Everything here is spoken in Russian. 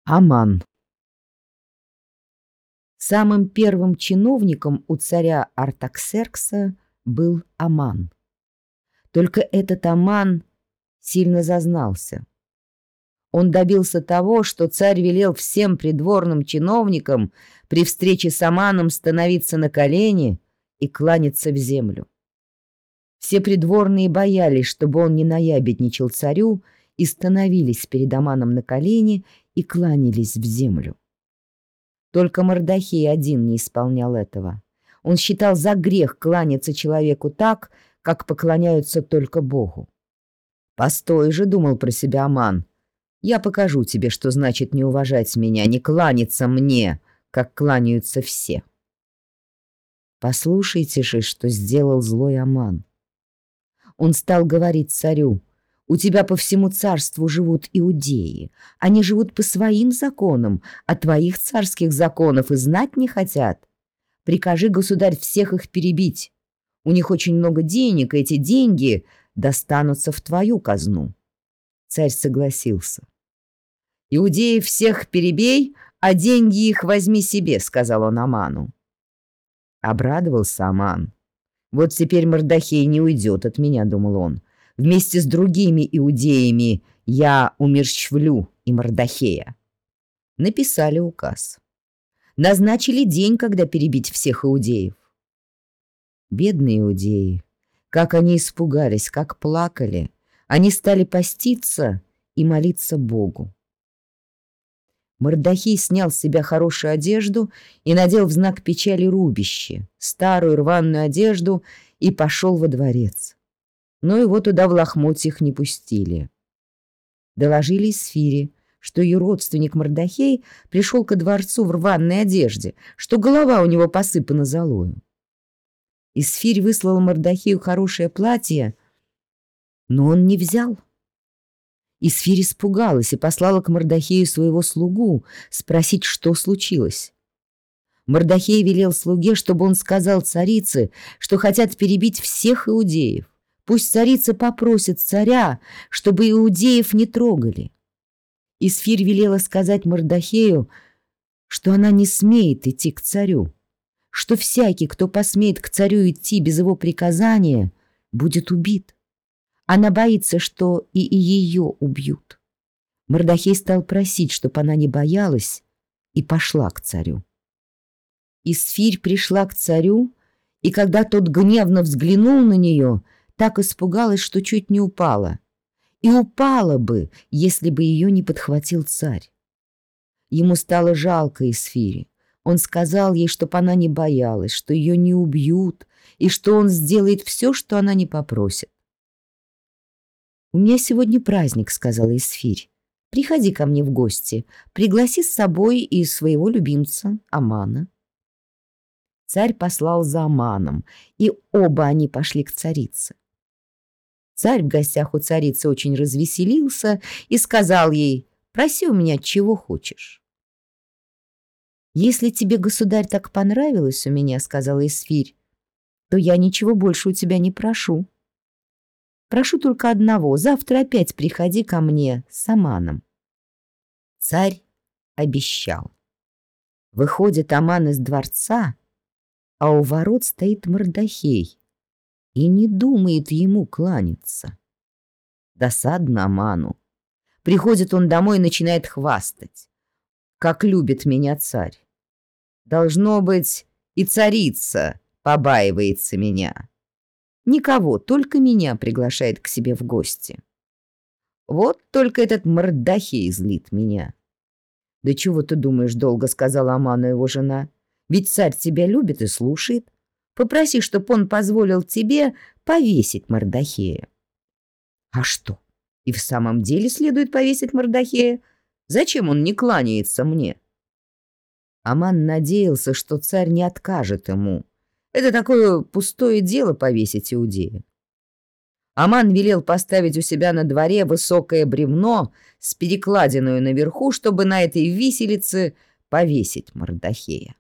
Аман. Самым первым чиновником у царя Артаксеркса был Аман. Только этот Аман сильно зазнался. Он добился того, что царь велел всем придворным чиновникам при встрече с Аманом становиться на колени и кланяться в землю. Все придворные боялись, чтобы он не наябедничал царю, и становились перед Аманом на колени и кланялись в землю. Только Мордохей один не исполнял этого. Он считал за грех кланяться человеку так, как поклоняются только Богу. «Постой же», — думал про себя Аман, — «я покажу тебе, что значит не уважать меня, не кланяться мне, как кланяются все». Послушайте же, что сделал злой Аман. Он стал говорить царю: «У тебя по всему царству живут иудеи. Они живут по своим законам, а твоих царских законов и знать не хотят. Прикажи, государь, всех их перебить. У них очень много денег, и эти деньги достанутся в твою казну». Царь согласился. «Иудеев всех перебей, а деньги их возьми себе», — сказал он Аману. Обрадовался Аман. «Вот теперь Мордохей не уйдет от меня», — думал он. «Вместе с другими иудеями я умерщвлю и Мордохея». Написали указ. Назначили день, когда перебить всех иудеев. Бедные иудеи, как они испугались, как плакали. Они стали поститься и молиться Богу. Мордохей снял с себя хорошую одежду и надел в знак печали рубище, старую рваную одежду, и пошел во дворец. Но его туда в лохмотьях не пустили. Доложили Исфире, что ее родственник Мордохей пришел ко дворцу в рваной одежде, что голова у него посыпана золою. Исфирь выслал Мордохею хорошее платье, но он не взял. Исфирь испугалась и послала к Мордохею своего слугу спросить, что случилось. Мордохей велел слуге, чтобы он сказал царице, что хотят перебить всех иудеев. Пусть царица попросит царя, чтобы иудеев не трогали. Исфирь велела сказать Мордохею, что она не смеет идти к царю, что всякий, кто посмеет к царю идти без его приказания, будет убит. Она боится, что и ее убьют. Мордохей стал просить, чтобы она не боялась, и пошла к царю. Исфирь пришла к царю, и когда тот гневно взглянул на нее, так испугалась, что чуть не упала. И упала бы, если бы ее не подхватил царь. Ему стало жалко Исфири. Он сказал ей, чтоб она не боялась, что ее не убьют, и что он сделает все, что она не попросит. «У меня сегодня праздник», — сказала Исфирь. «Приходи ко мне в гости, пригласи с собой и своего любимца Амана». Царь послал за Аманом, и оба они пошли к царице. Царь в гостях у царицы очень развеселился и сказал ей: «Проси у меня, чего хочешь». «Если тебе, государь, так понравилось у меня, — сказала Исфирь, — то я ничего больше у тебя не прошу. Прошу только одного: завтра опять приходи ко мне с Аманом». Царь обещал. Выходит Аман из дворца, а у ворот стоит Мордохей и не думает ему кланяться. Досадно Аману. Приходит он домой и начинает хвастать: «Как любит меня царь! Должно быть, и царица побаивается меня. Никого, только меня приглашает к себе в гости. Вот только этот Мордохей злит меня». «Да чего ты думаешь долго, — сказала Аману его жена, — ведь царь тебя любит и слушает. Попроси, чтоб он позволил тебе повесить Мордохея». «А что, и в самом деле следует повесить Мордохея? Зачем он не кланяется мне?» Аман надеялся, что царь не откажет ему. Это такое пустое дело — повесить иудея. Аман велел поставить у себя на дворе высокое бревно с перекладиною наверху, чтобы на этой виселице повесить Мордохея.